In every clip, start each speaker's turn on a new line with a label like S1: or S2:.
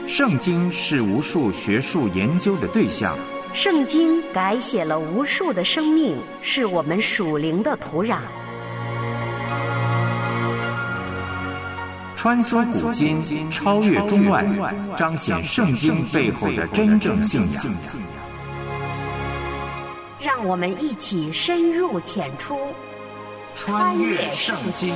S1: 圣经是无数学术研究的对象，
S2: 圣经改写了无数的生命，是我们属灵的土壤。
S1: 穿梭古今，超越中外，彰显圣经背后的真正信仰。
S2: 让我们一起深入浅出，
S1: 穿越圣经。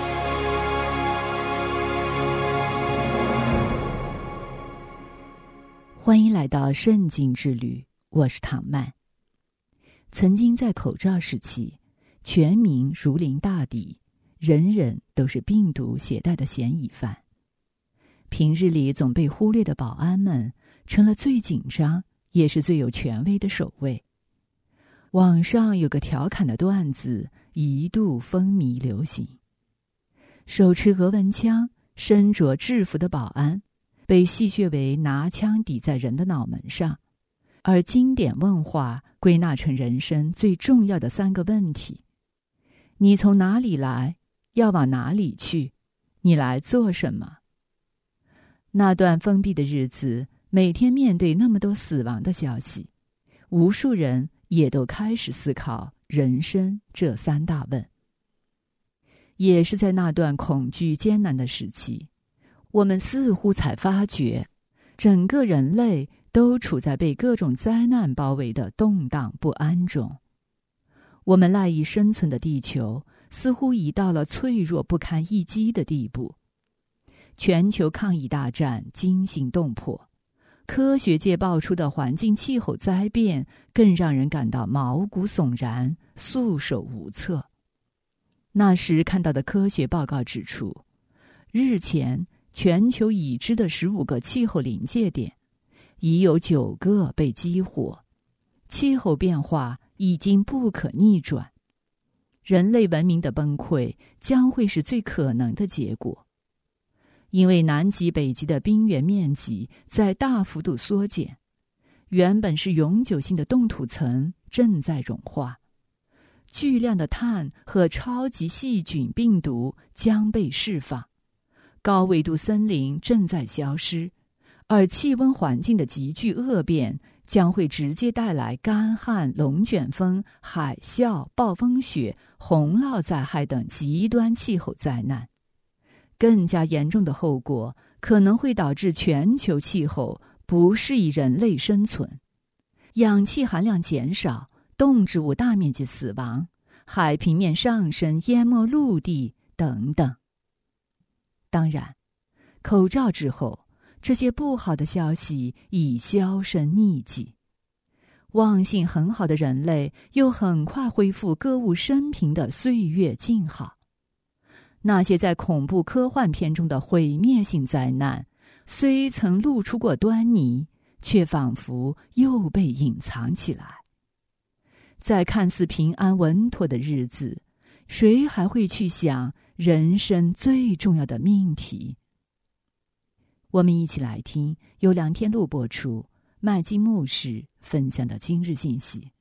S3: 欢迎来到圣经之旅，我是唐曼。曾经在口罩时期，全民如临大敌，人人都是病毒携带的嫌疑犯。平日里总被忽略的保安们，成了最紧张也是最有权威的守卫。网上有个调侃的段子一度风靡流行，手持额纹枪身着制服的保安被戏谑为拿枪抵在人的脑门上，而经典问话归纳成人生最重要的3个问题：你从哪里来？要往哪里去？你来做什么？那段封闭的日子，每天面对那么多死亡的消息，无数人也都开始思考人生这3大问。也是在那段恐惧艰难的时期，我们似乎才发觉，整个人类都处在被各种灾难包围的动荡不安中。我们赖以生存的地球似乎已到了脆弱不堪一击的地步。全球抗疫大战惊心动魄，科学界爆出的环境气候灾变更让人感到毛骨悚然，束手无策。那时看到的科学报告指出，日前全球已知的15个气候临界点，已有9个被激活，气候变化已经不可逆转，人类文明的崩溃将会是最可能的结果。因为南极、北极的冰原面积在大幅度缩减，原本是永久性的冻土层正在融化，巨量的碳和超级细菌病毒将被释放，高纬度森林正在消失，而气温环境的急剧恶变将会直接带来干旱、龙卷风、海啸、暴风雪、洪涝灾害等极端气候灾难。更加严重的后果可能会导致全球气候不适宜人类生存，氧气含量减少，动植物大面积死亡，海平面上升淹没陆地等等。当然，口罩之后，这些不好的消息已销声匿迹。忘性很好的人类又很快恢复歌舞升平的岁月静好。那些在恐怖科幻片中的毁灭性灾难，虽曾露出过端倪，却仿佛又被隐藏起来。在看似平安稳妥的日子，谁还会去想人生最重要的命题？我们一起来听由梁天禄播出，麦基牧师分享的今日信息。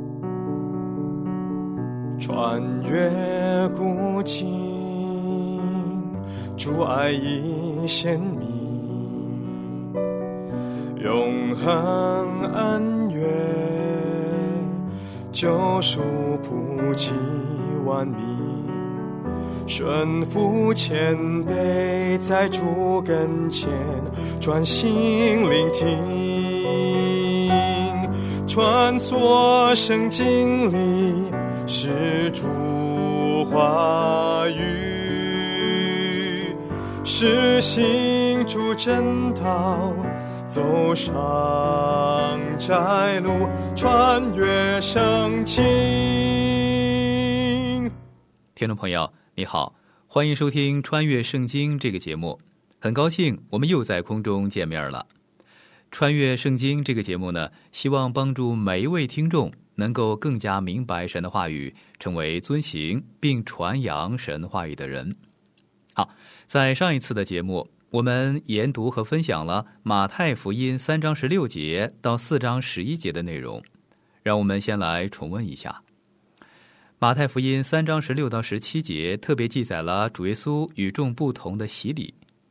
S4: 穿越古今，主爱已显明，永恒恩怨，救赎普及万民，顺服谦卑，在主跟前专心聆听，穿梭圣经里是主话语，是行主真道，走上窄路，穿越圣经。
S5: 听众朋友你好，欢迎收听穿越圣经这个节目，很高兴我们又在空中见面了。穿越圣经这个节目呢，希望帮助每一位听众能够更加明白神的话语，成为遵行并传扬神话语的人。好，在上一次的节目，我们研读和分享了马太福音3章16节到4章11节的内容，让我们先来重温一下。马太福音3章16到17节特别记载了主耶稣与众不同的洗礼。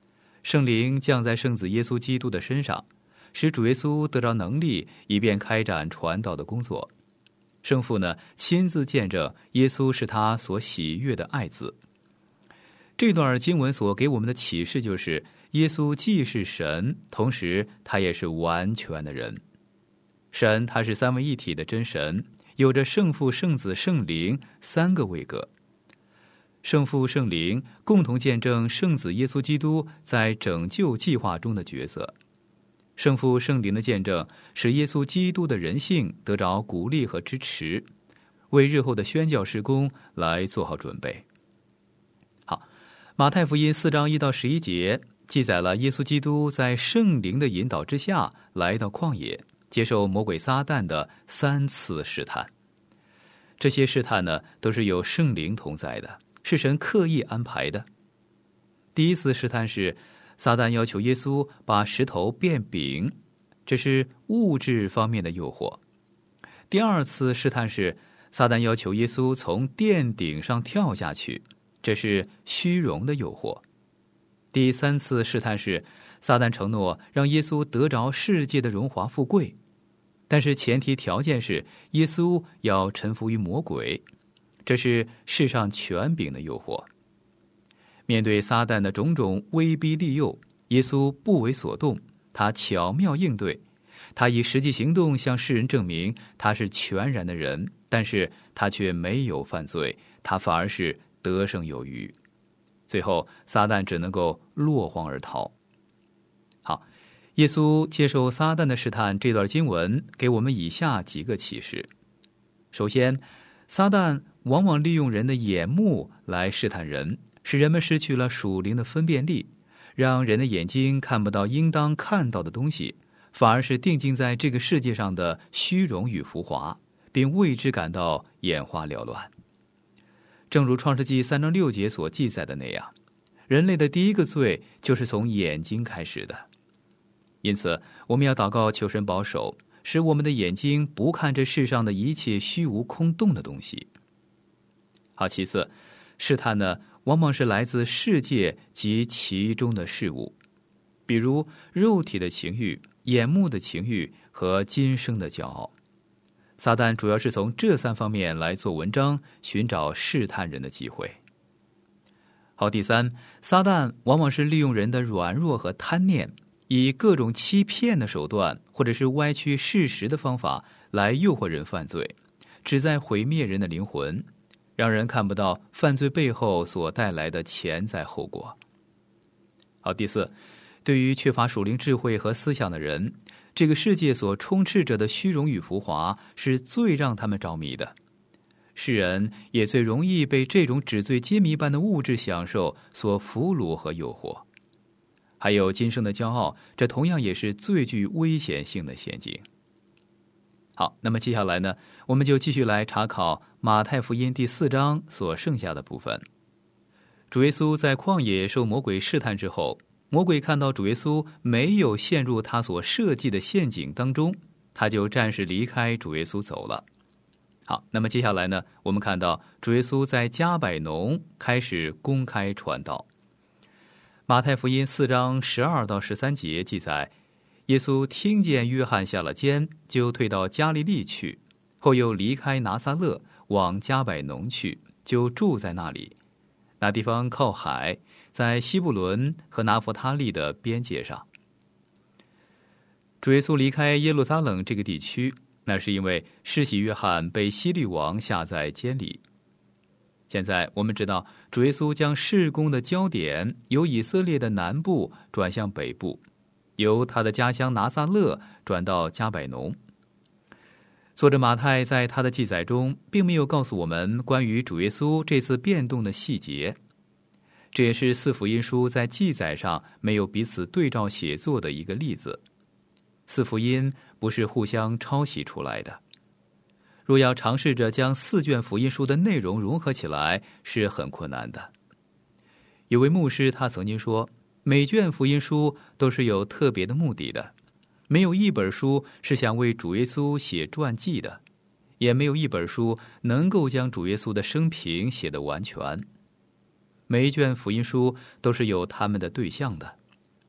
S5: 圣灵降在圣子耶稣基督的身上，使主耶稣得着能力，以便开展传道的工作。圣父呢，亲自见证耶稣是他所喜悦的爱子。这段经文所给我们的启示就是，耶稣既是神，同时他也是完全的人。神他是三位一体的真神，有着圣父、圣子、圣灵三个位格。圣父、圣灵共同见证圣子耶稣基督在拯救计划中的角色。圣父、圣灵的见证使耶稣基督的人性得着鼓励和支持，为日后的宣教事工来做好准备。好，马太福音4章1到11节记载了耶稣基督在圣灵的引导之下来到旷野，接受魔鬼撒旦的3次试探。这些试探呢，都是有圣灵同在的，是神刻意安排的。第一次试探是撒旦要求耶稣把石头变饼，这是物质方面的诱惑。第二次试探是撒旦要求耶稣从殿顶上跳下去，这是虚荣的诱惑。第三次试探是撒旦承诺让耶稣得着世界的荣华富贵，但是前提条件是耶稣要臣服于魔鬼，这是世上权柄的诱惑。面对撒旦的种种威逼利诱，耶稣不为所动，他巧妙应对，他以实际行动向世人证明他是全然的人，但是他却没有犯罪，他反而是得胜有余。最后撒旦只能够落荒而逃。好，耶稣接受撒旦的试探，这段经文给我们以下几个启示。首先，撒旦往往利用人的眼目来试探人，使人们失去了属灵的分辨力，让人的眼睛看不到应当看到的东西，反而是定睛在这个世界上的虚荣与浮华，并为之感到眼花缭乱。正如创世纪3章6节所记载的那样，人类的第一个罪就是从眼睛开始的。因此我们要祷告求神保守，使我们的眼睛不看这世上的一切虚无空洞的东西。好，其次，试探呢，往往是来自世界及其中的事物，比如肉体的情欲、眼目的情欲和今生的骄傲。撒旦主要是从这3方面来做文章，寻找试探人的机会。好，第三，撒旦往往是利用人的软弱和贪念，以各种欺骗的手段或者是歪曲事实的方法来诱惑人犯罪，旨在毁灭人的灵魂，让人看不到犯罪背后所带来的潜在后果。好，第四，对于缺乏属灵智慧和思想的人，这个世界所充斥着的虚荣与浮华是最让他们着迷的。世人也最容易被这种纸醉金迷般的物质享受所俘虏和诱惑。还有今生的骄傲，这同样也是最具危险性的陷阱。好，那么接下来呢，我们就继续来查考马太福音第4章所剩下的部分。主耶稣在旷野受魔鬼试探之后，魔鬼看到主耶稣没有陷入他所设计的陷阱当中，他就暂时离开主耶稣走了。好，那么接下来呢，我们看到主耶稣在加百农开始公开传道。马太福音4章12到13节记载，耶稣听见约翰下了监，就退到加利利去，后又离开拿撒勒往加百农去，就住在那里。那地方靠海，在西布伦和拿弗他利的边界上。主耶稣离开耶路撒冷这个地区，那是因为施洗约翰被希律王下在监里。现在我们知道，主耶稣将事工的焦点由以色列的南部转向北部，由他的家乡拿撒勒转到加百农。作者马太在他的记载中并没有告诉我们关于主耶稣这次变动的细节，这也是4福音书在记载上没有彼此对照写作的一个例子。4福音不是互相抄袭出来的，若要尝试着将4卷福音书的内容融合起来是很困难的。有位牧师他曾经说，每卷福音书都是有特别的目的的，没有一本书是想为主耶稣写传记的，也没有一本书能够将主耶稣的生平写得完全。每一卷福音书都是有他们的对象的，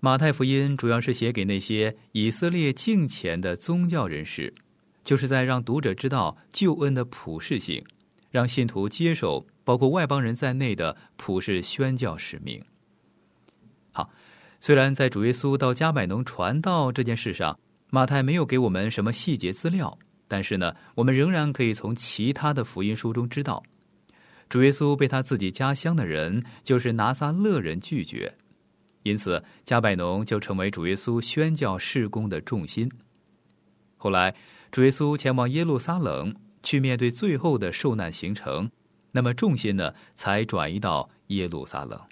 S5: 马太福音主要是写给那些以色列敬虔的宗教人士，就是在让读者知道救恩的普世性，让信徒接受包括外邦人在内的普世宣教使命。好，虽然在主耶稣到迦百农传道这件事上，马太没有给我们什么细节资料，但是呢，我们仍然可以从其他的福音书中知道，主耶稣被他自己家乡的人，就是拿撒勒人拒绝，因此迦百农就成为主耶稣宣教事工的重心。后来主耶稣前往耶路撒冷去面对最后的受难行程，那么重心呢才转移到耶路撒冷。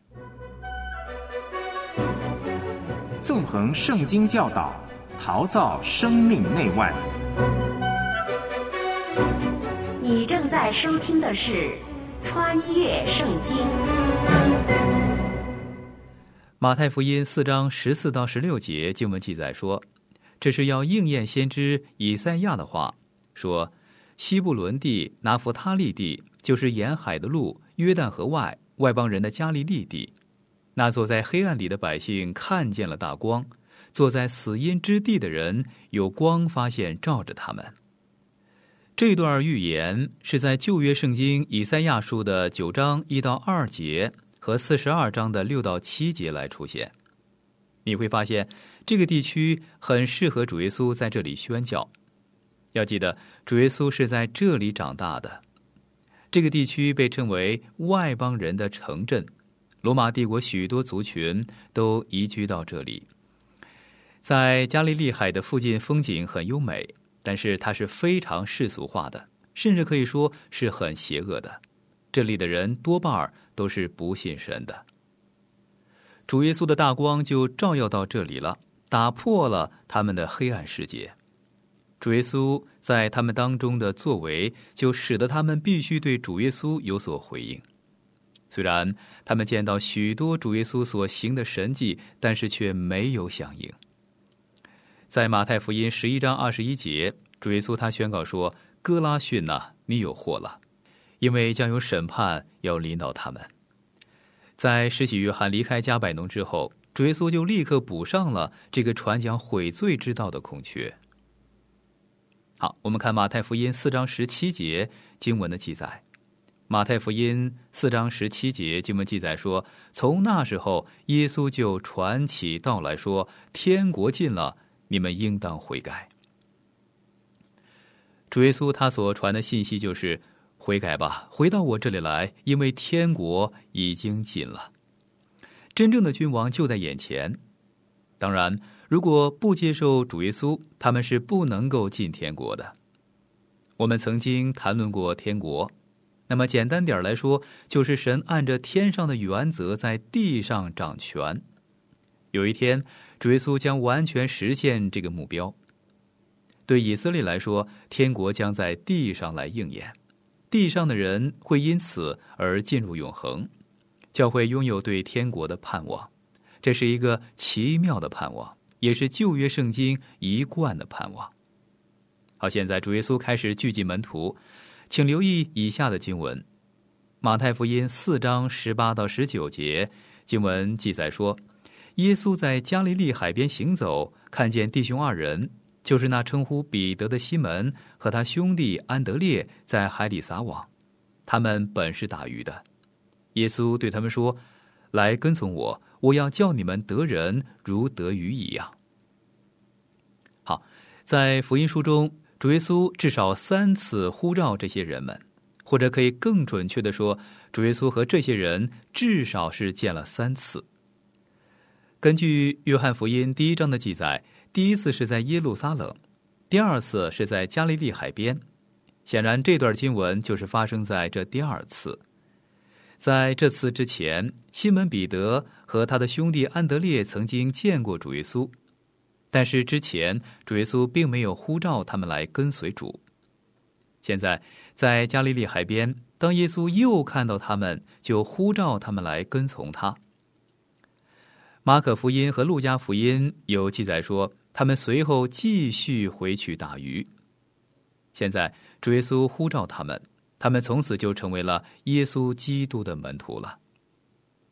S1: 纵横圣经教导，陶造生命内外。
S2: 你正在收听的是《穿越圣经》。
S5: 马太福音4章14到16节经文记载说，这是要应验先知以赛亚的话，说西布伦地、拿弗他利地，就是沿海的路，约旦河外外邦人的加利利地。那坐在黑暗里的百姓看见了大光，坐在死荫之地的人有光发现照着他们。这段预言是在旧约圣经以赛亚书的9章1到2节和42章的6到7节来出现。你会发现这个地区很适合主耶稣在这里宣教。要记得主耶稣是在这里长大的。这个地区被称为外邦人的城镇，罗马帝国许多族群都移居到这里。在加利利海的附近风景很优美，但是它是非常世俗化的，甚至可以说是很邪恶的。这里的人多半都是不信神的。主耶稣的大光就照耀到这里了，打破了他们的黑暗世界。主耶稣在他们当中的作为，就使得他们必须对主耶稣有所回应。虽然他们见到许多主耶稣所行的神迹，但是却没有响应。在马太福音11章21节，主耶稣他宣告说，哥拉汛啊，你有祸了，因为将有审判要临到他们。在施洗约翰离开迦百农之后，主耶稣就立刻补上了这个传讲悔罪之道的空缺。好，我们看马太福音4章17节经文的记载。马太福音4章17节经文记载说，从那时候耶稣就传起道来说，天国近了，你们应当悔改。主耶稣他所传的信息就是悔改吧，回到我这里来，因为天国已经近了。真正的君王就在眼前。当然如果不接受主耶稣，他们是不能够进天国的。我们曾经谈论过天国，那么简单点来说，就是神按着天上的原则在地上掌权。有一天主耶稣将完全实现这个目标。对以色列来说，天国将在地上来应验，地上的人会因此而进入永恒，教会拥有对天国的盼望。这是一个奇妙的盼望，也是旧约圣经一贯的盼望。好，现在主耶稣开始聚集门徒，请留意以下的经文。马太福音4章18到19节经文记载说，耶稣在加利利海边行走，看见弟兄2人，就是那称呼彼得的西门和他兄弟安德烈在海里撒网，他们本是打鱼的。耶稣对他们说，来跟从我，我要叫你们得人如得鱼一样。好，在福音书中，主耶稣至少3次呼召这些人们，或者可以更准确地说，主耶稣和这些人至少是见了3次。根据约翰福音1章的记载，第一次是在耶路撒冷，第2次是在加利利海边。显然这段经文就是发生在这第2次。在这次之前，西门彼得和他的兄弟安德烈曾经见过主耶稣，但是之前主耶稣并没有呼召他们来跟随主。现在在加利利海边，当耶稣又看到他们，就呼召他们来跟从他。马可福音和路加福音有记载说，他们随后继续回去打鱼。现在主耶稣呼召他们，他们从此就成为了耶稣基督的门徒了。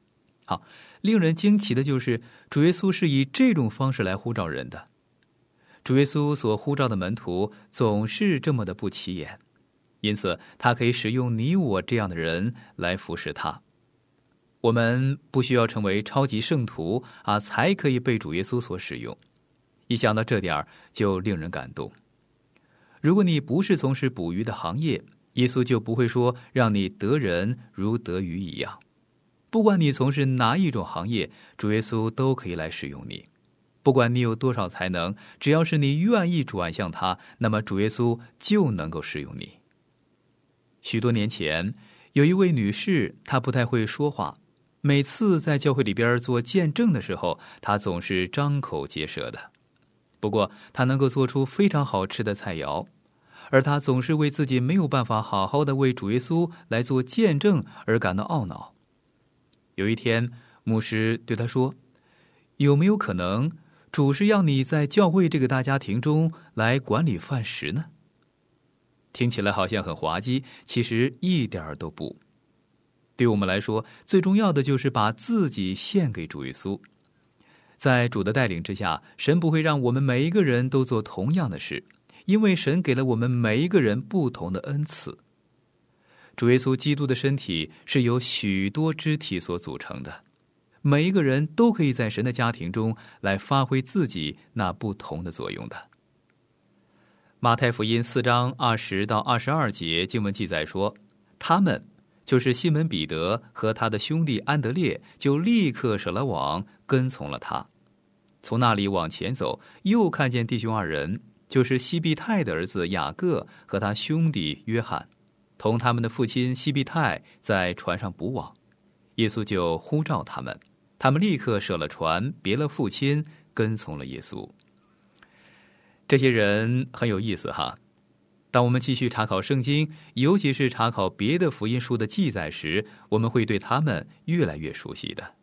S5: 好，令人惊奇的就是主耶稣是以这种方式来呼召人的。主耶稣所呼召的门徒总是这么的不起眼，因此他可以使用你我这样的人来服侍他。我们不需要成为超级圣徒才可以被主耶稣所使用。一想到这点就令人感动。如果你不是从事捕鱼的行业，耶稣就不会说让你得人如得鱼一样。不管你从事哪一种行业，主耶稣都可以来使用你。不管你有多少才能，只要是你愿意转向他，那么主耶稣就能够使用你。许多年前，有一位女士，她不太会说话，每次在教会里边做见证的时候，她总是张口结舌的。不过她能够做出非常好吃的菜肴，而她总是为自己没有办法好好的为主耶稣来做见证而感到懊恼。有一天，牧师对她说，有没有可能主是要你在教会这个大家庭中来管理饭食呢？听起来好像很滑稽，其实一点都不。对我们来说，最重要的就是把自己献给主耶稣。在主的带领之下，神不会让我们每一个人都做同样的事，因为神给了我们每一个人不同的恩赐。主耶稣基督的身体是由许多肢体所组成的，每一个人都可以在神的家庭中来发挥自己那不同的作用的。马太福音4章20到22节经文记载说，他们就是西门彼得和他的兄弟安德烈，就立刻舍了网，跟从了他。从那里往前走，又看见弟兄2人，就是西庇太的儿子雅各和他兄弟约翰，同他们的父亲西庇太在船上捕网。耶稣就呼召他们，他们立刻舍了船，别了父亲，跟从了耶稣。这些人很有意思哈。当我们继续查考圣经，尤其是查考别的福音书的记载时，我们会对他们越来越熟悉的。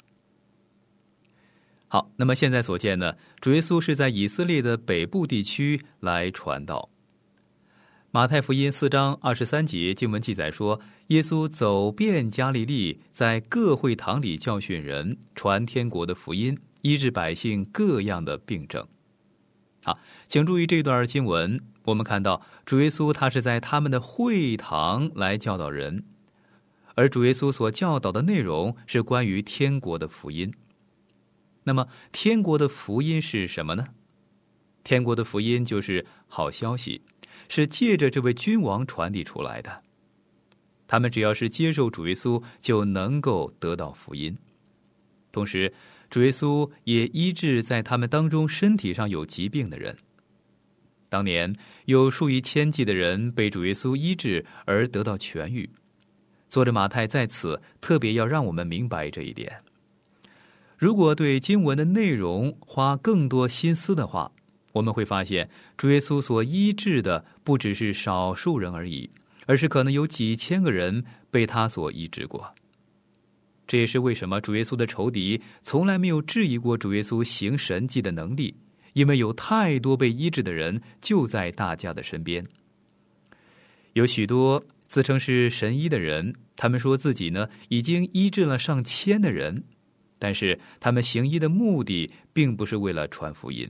S5: 好，那么现在所见呢，主耶稣是在以色列的北部地区来传道。马太福音4章23节经文记载说，耶稣走遍加利利，在各会堂里教训人，传天国的福音，医治百姓各样的病症。好，请注意这段经文，我们看到主耶稣他是在他们的会堂来教导人，而主耶稣所教导的内容是关于天国的福音。那么天国的福音是什么呢？天国的福音就是好消息，是借着这位君王传递出来的。他们只要是接受主耶稣，就能够得到福音。同时主耶稣也医治在他们当中身体上有疾病的人。当年有数以千计的人被主耶稣医治而得到痊愈。作者马太在此特别要让我们明白这一点。如果对经文的内容花更多心思的话，我们会发现主耶稣所医治的不只是少数人而已，而是可能有几千个人被他所医治过。这也是为什么主耶稣的仇敌从来没有质疑过主耶稣行神迹的能力，因为有太多被医治的人就在大家的身边。有许多自称是神医的人，他们说自己呢已经医治了上千的人，但是他们行医的目的并不是为了传福音。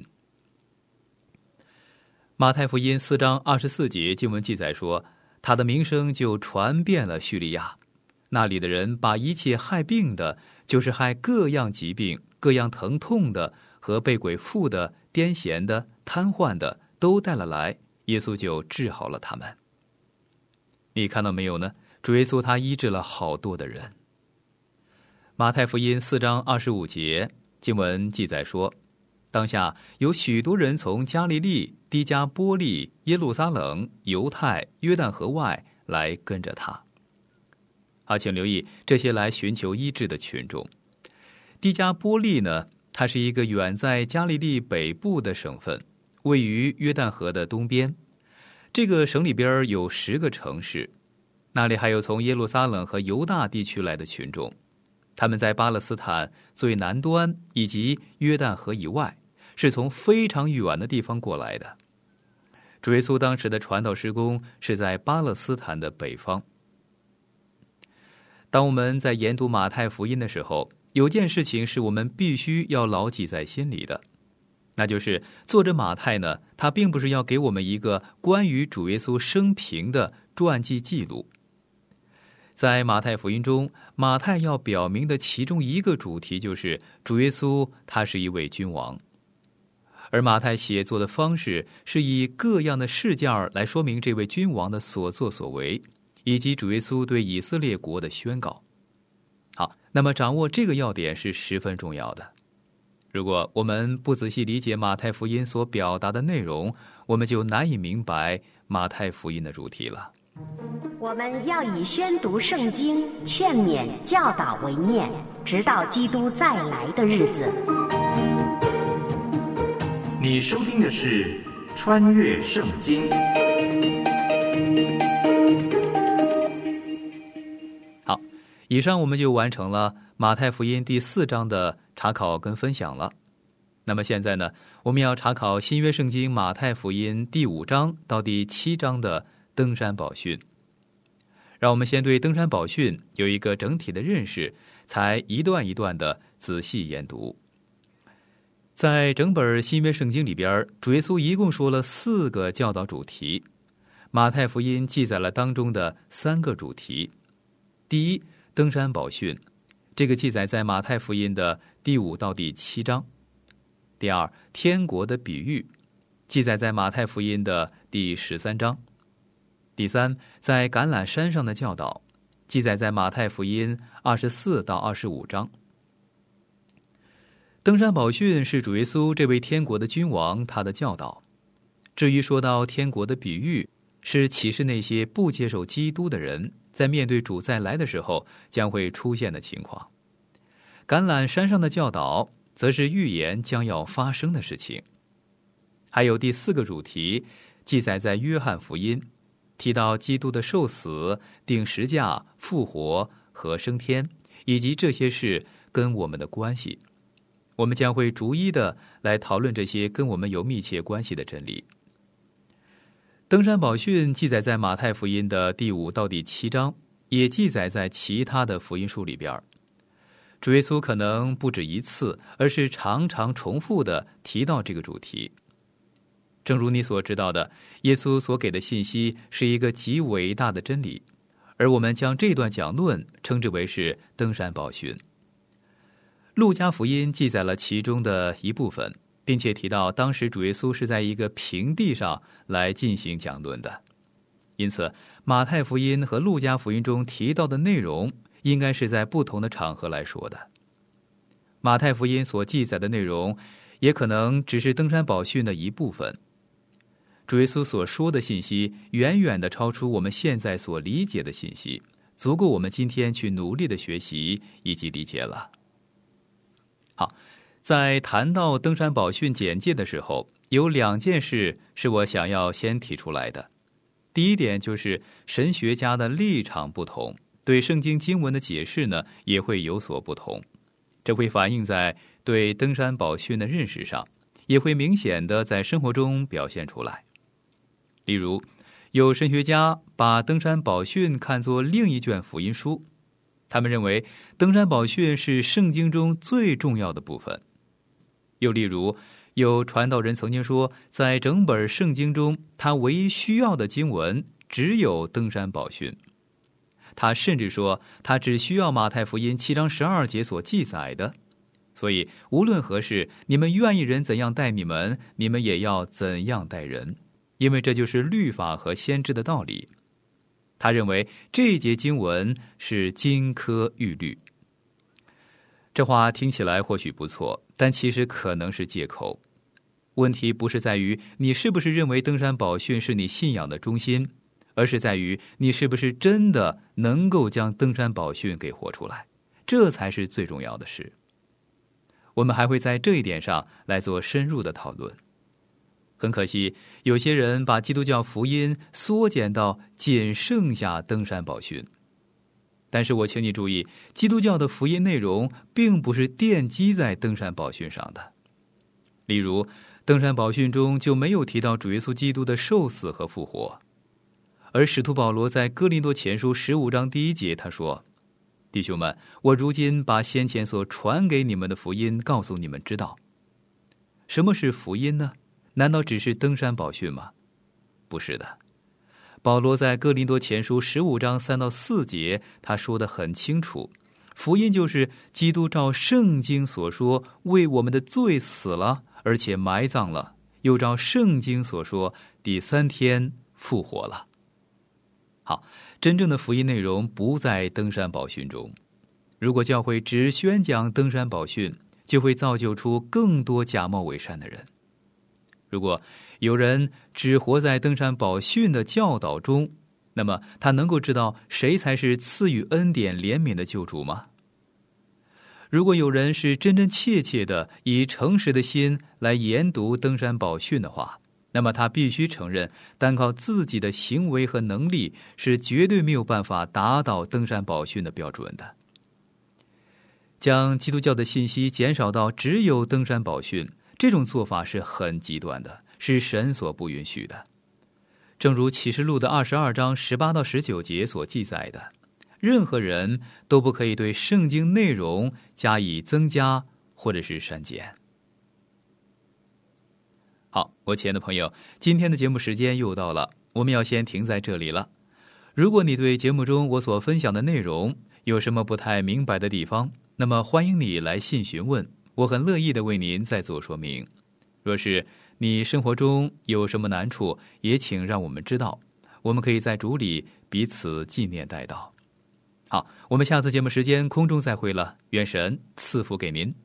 S5: 马太福音4章24节经文记载说，他的名声就传遍了叙利亚，那里的人把一切害病的，就是害各样疾病、各样疼痛的和被鬼附的、癫痫的、瘫痪的都带了来，耶稣就治好了他们。你看到没有呢？主耶稣他医治了好多的人。马太福音4章25节经文记载说，当下有许多人从加利利、低加波利、耶路撒冷、犹太、约旦河外来跟着他。好，请留意这些来寻求医治的群众。低加波利呢，它是一个远在加利利北部的省份，位于约旦河的东边。这个省里边有10个城市，那里还有从耶路撒冷和犹大地区来的群众，他们在巴勒斯坦最南端以及约旦河以外，是从非常远的地方过来的。主耶稣当时的传道事工是在巴勒斯坦的北方。 当我们在研读马太福音的时候，有件事情是我们必须要牢记在心里的，那就是作者马太呢，他并不是要给我们一个关于主耶稣生平的传记记录。在马太福音中，马太要表明的其中一个主题就是主耶稣他是一位君王，而马太写作的方式是以各样的事件来说明这位君王的所作所为，以及主耶稣对以色列国的宣告。好，那么掌握这个要点是十分重要的。如果我们不仔细理解马太福音所表达的内容，我们就难以明白马太福音的主题了。
S2: 我们要以宣读圣经、劝勉、教导为念，直到基督再来的日子。
S1: 你收听的是《穿越圣经》。
S5: 好，以上我们就完成了马太福音第4章的查考跟分享了。那么现在呢，我们要查考新约圣经马太福音第5章到第7章的登山宝训。让我们先对登山宝训有一个整体的认识，才一段一段的仔细研读。在整本新约圣经里边，主耶稣一共说了4个教导主题，马太福音记载了当中的3个主题。第一，登山宝训，这个记载在马太福音的第5到第7章。第二，天国的比喻，记载在马太福音的第13章。第三，在橄榄山上的教导，记载在马太福音24到25章。登山宝训是主耶稣这位天国的君王他的教导。至于说到天国的比喻，是启示那些不接受基督的人在面对主再来的时候将会出现的情况。橄榄山上的教导则是预言将要发生的事情。还有第4个主题，记载在约翰福音，提到基督的受死、钉十架、复活和升天，以及这些事跟我们的关系。我们将会逐一的来讨论这些跟我们有密切关系的真理。登山宝训记载在马太福音的第5到第7章，也记载在其他的福音书里边。主耶稣可能不止一次，而是常常重复的提到这个主题。正如你所知道的，耶稣所给的信息是一个极伟大的真理，而我们将这段讲论称之为是登山宝训。路加福音记载了其中的一部分，并且提到当时主耶稣是在一个平地上来进行讲论的。因此，马太福音和路加福音中提到的内容应该是在不同的场合来说的。马太福音所记载的内容也可能只是登山宝训的一部分。主耶稣所说的信息远远地超出我们现在所理解的信息，足够我们今天去努力的学习以及理解了。好，在谈到登山宝训简介的时候，有2件事是我想要先提出来的。第一点就是神学家的立场不同，对圣经经文的解释呢也会有所不同，这会反映在对登山宝训的认识上，也会明显的在生活中表现出来。例如，有神学家把登山宝训看作另一卷福音书，他们认为登山宝训是圣经中最重要的部分。又例如，有传道人曾经说，在整本圣经中，他唯一需要的经文只有登山宝训。他甚至说，他只需要马太福音7章12节所记载的。所以无论何事，你们愿意人怎样待你们，你们也要怎样待人，因为这就是律法和先知的道理。他认为这一节经文是金科玉律。这话听起来或许不错，但其实可能是借口。问题不是在于你是不是认为登山宝训是你信仰的中心，而是在于你是不是真的能够将登山宝训给活出来，这才是最重要的事。我们还会在这一点上来做深入的讨论。很可惜，有些人把基督教福音缩减到仅剩下登山宝训。但是我请你注意，基督教的福音内容并不是奠基在登山宝训上的。例如，登山宝训中就没有提到主耶稣基督的受死和复活。而使徒保罗在哥林多前书15章第1节他说， 弟兄们，我如今把先前所传给你们的福音告诉你们知道。什么是福音呢？难道只是登山宝训吗？不是的。保罗在哥林多前书15章3到4节，他说得很清楚，福音就是基督照圣经所说，为我们的罪死了，而且埋葬了，又照圣经所说，第3天复活了。好，真正的福音内容不在登山宝训中。如果教会只宣讲登山宝训，就会造就出更多假冒伪善的人。如果有人只活在登山宝训的教导中，那么他能够知道谁才是赐予恩典怜悯的救主吗？如果有人是真真切切的以诚实的心来研读登山宝训的话，那么他必须承认，单靠自己的行为和能力是绝对没有办法达到登山宝训的标准的。将基督教的信息减少到只有登山宝训，这种做法是很极端的，是神所不允许的。正如启示录的22章18到19节所记载的，任何人都不可以对圣经内容加以增加或者是删减。好，我亲爱的朋友，今天的节目时间又到了，我们要先停在这里了。如果你对节目中我所分享的内容有什么不太明白的地方，那么欢迎你来信询问，我很乐意的为您再做说明。若是你生活中有什么难处，也请让我们知道，我们可以在主里彼此纪念代祷。好，我们下次节目时间空中再会了，愿神赐福给您。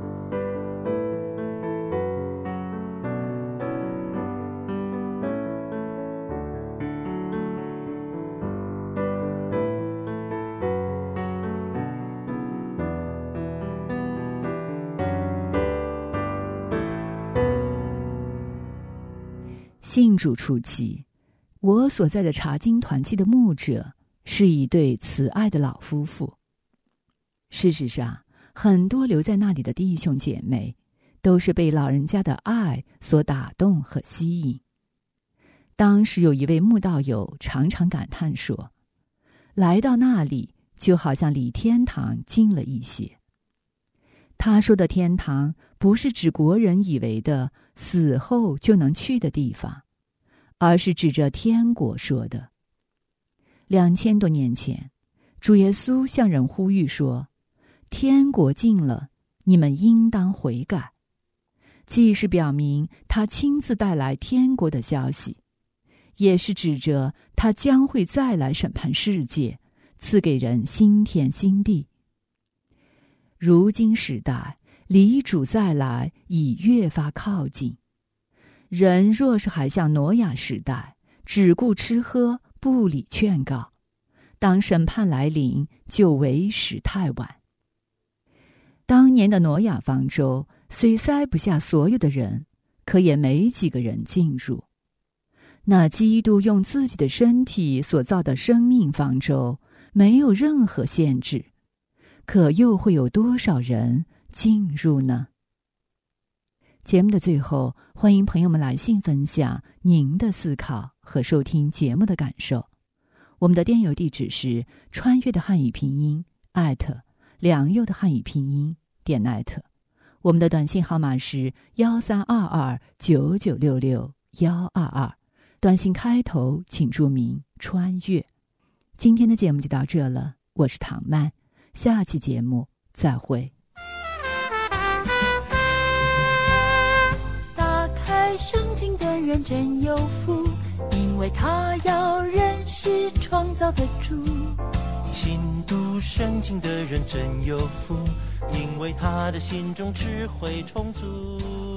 S3: 信主初期，我所在的查经团契的牧者是一对慈爱的老夫妇。事实上，很多留在那里的弟兄姐妹都是被老人家的爱所打动和吸引。当时有一位慕道友常常感叹说，来到那里就好像离天堂近了一些。他说的天堂不是指国人以为的死后就能去的地方，而是指着天国说的。2000多年前，主耶稣向人呼吁说，天国近了，你们应当悔改。既是表明他亲自带来天国的消息，也是指着他将会再来审判世界，赐给人新天新地。如今时代，离主再来已越发靠近。人若是还像挪亚时代，只顾吃喝，不理劝告，当审判来临，就为时太晚。当年的挪亚方舟虽塞不下所有的人，可也没几个人进入。那基督用自己的身体所造的生命方舟，没有任何限制，可又会有多少人进入呢？节目的最后，欢迎朋友们来信分享您的思考和收听节目的感受。我们的电邮地址是穿越的汉语拼音良佑的汉语拼音.net， 我们的短信号码是132299662122，短信开头请注明穿越。今天的节目就到这了，我是唐曼，下期节目再会。
S6: 打开圣经的人真有福，因为他要认识创造的主。
S7: 勤读圣经的人真有福，因为他的心中智慧充足。